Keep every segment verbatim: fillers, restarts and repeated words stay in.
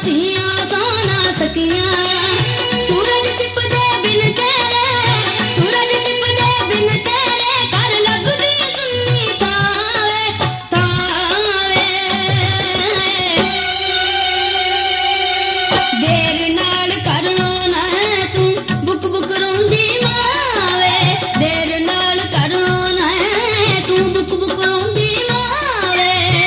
धीआं सो ना सकियां। सूरज छिपदे बिन तेरे, सूरज छिपदे बिन तेरे, कर लगदी सुन्नी थावे थावे। देर नाल कर ना तू बुक बुक रोंदी मावे, देर नाल कर ना तू बुक बुक रोंदी मावे।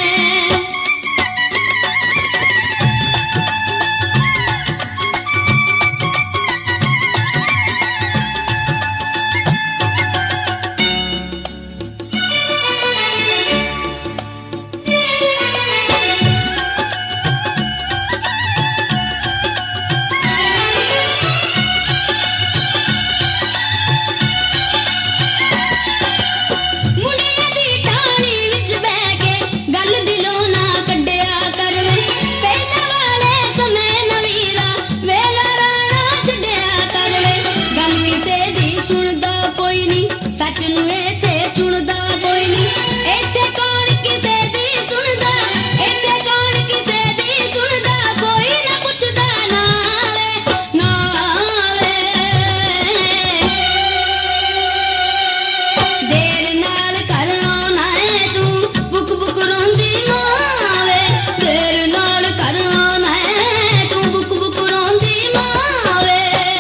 मुंडिया दी टाणी विच बह के गल दिलों ना कड्डिया कर वे, पहले वाले समय नवीरा वेला राणा छड्डिया कर वे। गल किसे दी सुनदा कोई नी, सच नूं इत्थे चुनदा कोई नी। इत्थे कौन किसे दी सुनदा, इत्थे कौन किसे दी सुनदा, कोई ना पुछदा नावे नावे। देर नाल कर ना तू बुक बुक रोंदी मावे, देर नाल कर ना तू बुक बुक रोंदी मावे।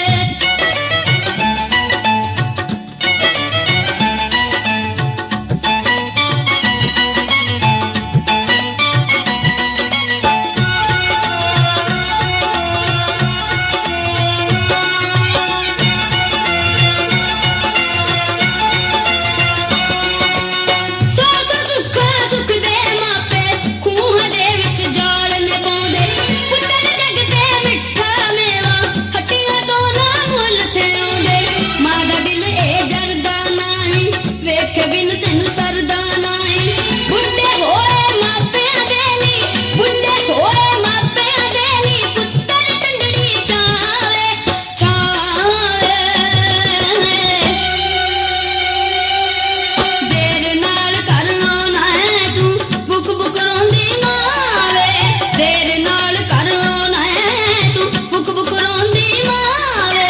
सौ सौ सुख सुख दे मापे खूह दे विच जाल ने पाउंदे, पुत्तर जग ते मिठा मेवा हट्टियां तो ना मुल थे आउंदे। मां दा दिल ए जरदा नाही, वेख बिन तैनूं सरदा नाही। बुढ़े होए मापियां दे लई, बुढ़े होए मापियां दे लई, पुत्तर टंडड़ी चावे चावे। देर नाल कर ना तू बुक बुक रोंदी मावे, देर नाल कर ना तू बुक बुक रोंदी मावे।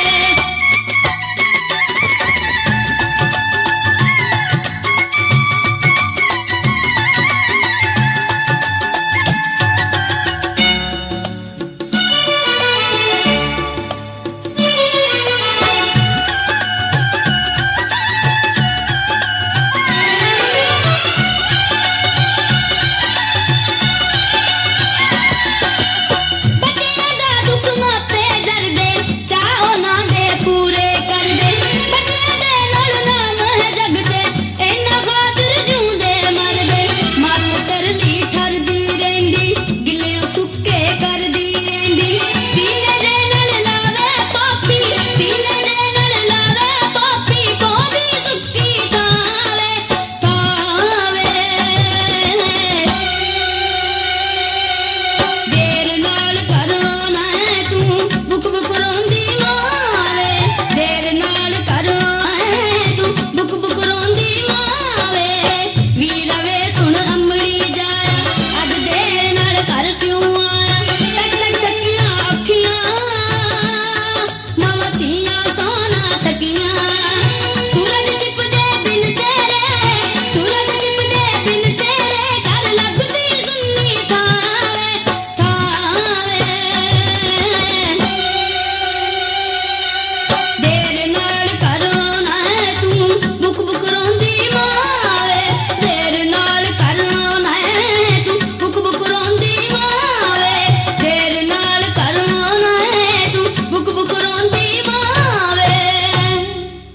बच्चियां दा दुख मापे जरदे, चाहो ना दे पूरे कर दे। बच्चियां दे नाल नाम है जग च, इन्हां खातिर जूंदे मरदे। मां पुत्तर लई ठरदी रहिंदी, गिल्लियों सुक्के कर